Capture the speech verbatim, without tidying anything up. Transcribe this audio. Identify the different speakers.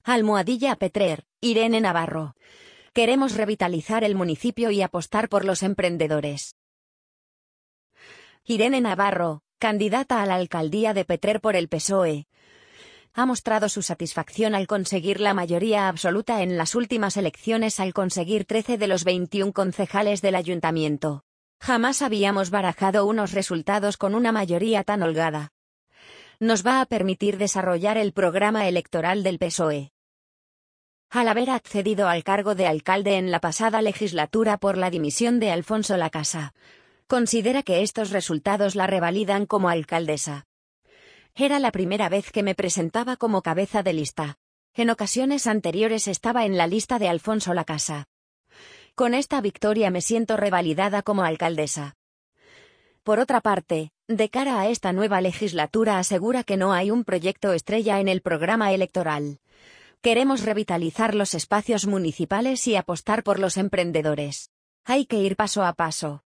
Speaker 1: Almohadilla Petrer, Irene Navarro. Queremos revitalizar el municipio y apostar por los emprendedores. Irene Navarro, candidata a la alcaldía de Petrer por el P S O E, ha mostrado su satisfacción al conseguir la mayoría absoluta en las últimas elecciones al conseguir trece de los veintiún concejales del ayuntamiento. Jamás habíamos barajado unos resultados con una mayoría tan holgada. Nos va a permitir desarrollar el programa electoral del P S O E. Al haber accedido al cargo de alcalde en la pasada legislatura por la dimisión de Alfonso Lacasa, considera que estos resultados la revalidan como alcaldesa. Era la primera vez que me presentaba como cabeza de lista. En ocasiones anteriores estaba en la lista de Alfonso Lacasa. Con esta victoria me siento revalidada como alcaldesa. Por otra parte, de cara a esta nueva legislatura asegura que no hay un proyecto estrella en el programa electoral. Queremos revitalizar los espacios municipales y apostar por los emprendedores. Hay que ir paso a paso.